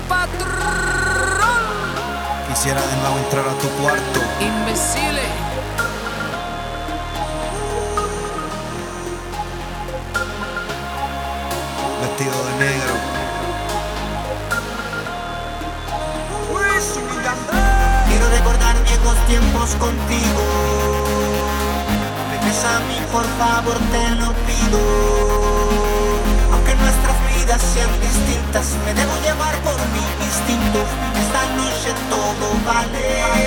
patrón. Quisiera de nuevo entrar a tu cuarto. Imbéciles. Vestido de negro. Quiero recordar viejos tiempos contigo. Regresa a mí, por favor, te lo pido. Aunque nuestras vidas sean distintas, me debo llevar por mi instinto. Esta noche todo vale.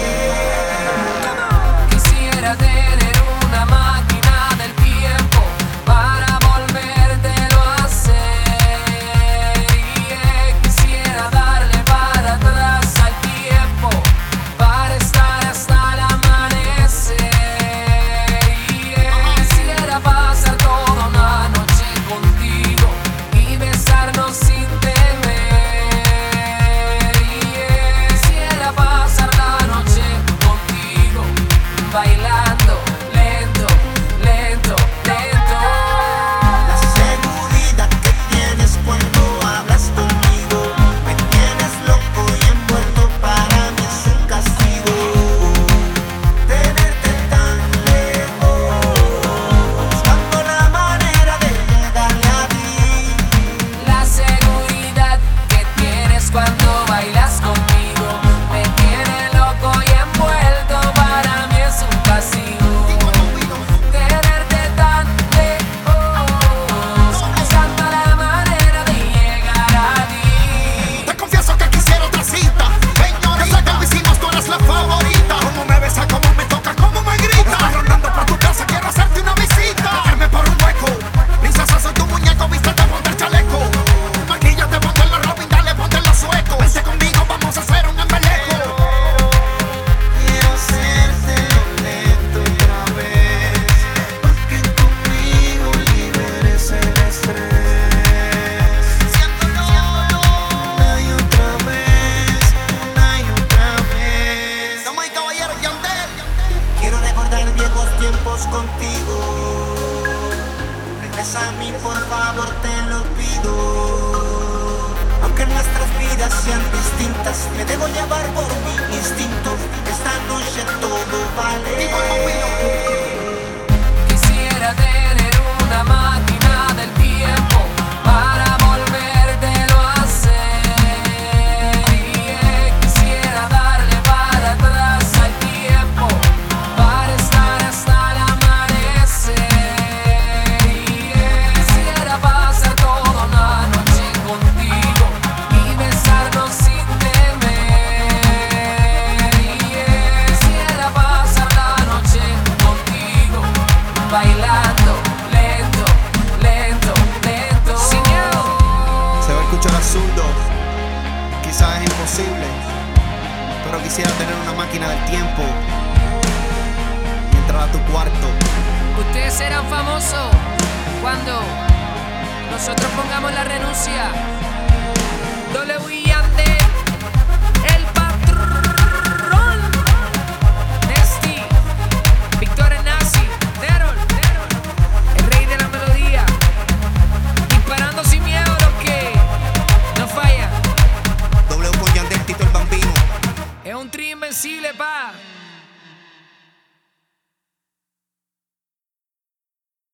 Quisiera tener una máquina del tiempo para volvértelo a hacer. Quisiera darle para atrás al tiempo para estar hasta el amanecer. Quisiera pasar toda una noche contigo y besarnos sin temer. Quisiera pasar la noche contigo bailando lento, lento, lento. La seguridad que tienes cuando hablas conmigo me tienes loco y envuelto, para mí es un castigo. Tenerte tan lejos, buscando la manera de llegarle a ti. La seguridad que tienes cuando bailas conmigo me tiene loco y envuelto, para mí es un castigo. Tenerte tan lejos, buscando la manera de llegar a ti. Te confieso que quisiera otra cita. Ven, no sé que lo hicimos, tú eres la favorita. Cómo me besa, cómo me toca, cómo me grita. Estoy rondando por tu casa, quiero hacerte una visita. Cogerme por un hueco. Princesa, soy tu muñeco, vístete, ponte el chaleco. Maquíllate, ponte los Robin, dale, ponte los suecos. Vente conmigo, vamos a hacer un embeleco. Quiero hacerte lento otra vez, porque conmigo liberes el estrés. Siéntolo una y otra vez, una y otra vez. Damas y caballeros, Yandel. Quiero recordar viejos tiempos contigo. Regresa a mí, por favor, te lo pido. Aunque nuestras vidas sean distintas, me debo llevar por mi instinto. Esta noche todo vale. Quisiera tener una máquina del tiempo para volvértelo a hacer. Quisiera darle para atrás al tiempo para estar hasta el amanecer. Quisiera pasar toda una noche contigo y besarnos sin temer. Quisiera pasar la noche contigo bailando lento, lento, lento. Sin miedo. Se va a escuchar absurdo, quizás es imposible, pero quisiera tener una máquina del tiempo y entrar a tu cuarto. Ustedes serán famosos cuando nosotros pongamos la renuncia. W.I.